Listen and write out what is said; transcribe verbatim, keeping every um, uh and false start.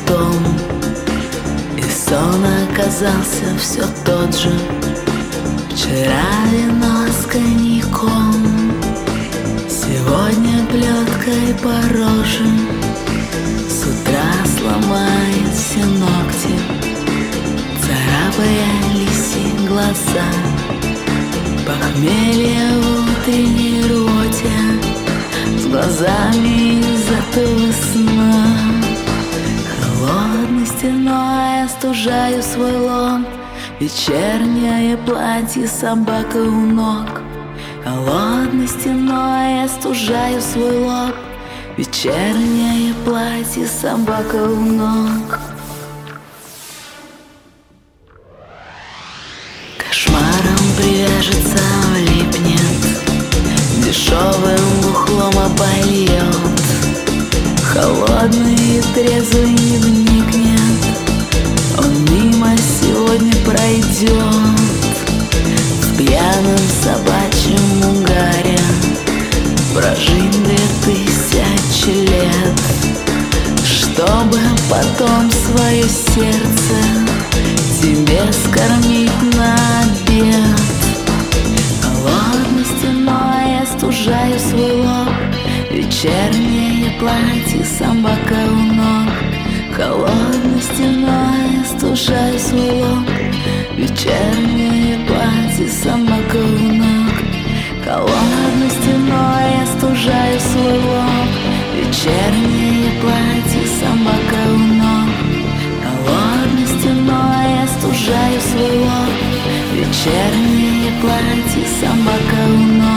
потом, и сон оказался все тот же. Вчера вино с коньяком, сегодня плеткой по роже. С утра сломает все ногти, царапая лиси глаза. Похмелье в утренней рвоте, с глазами из этого сна. Холодной стеной остужаю свой лоб, вечернее платье, собака у ног. Холодной стеной остужаю свой лоб, вечернее платье, собака у ног. Кошмаром привяжется, влипнет, дешевым бухлом обольет. Холодный и трезвый не вникнет, он мимо сегодня пройдет. В пьяном собачьем угаре прожить две тысячи лет, чтобы потом свое сердце тебе скормить на обед. Холодной стеной остужаю свой лоб, вечернее платье, собака у ног. Холодной стеной остужаю свой лоб, вечернее платье, собака у ног. Холодной стеной остужаю свой лоб, вечернее платье, собака у ног. Холодной стеной остужаю свой лоб, вечернее платье, собака у ног.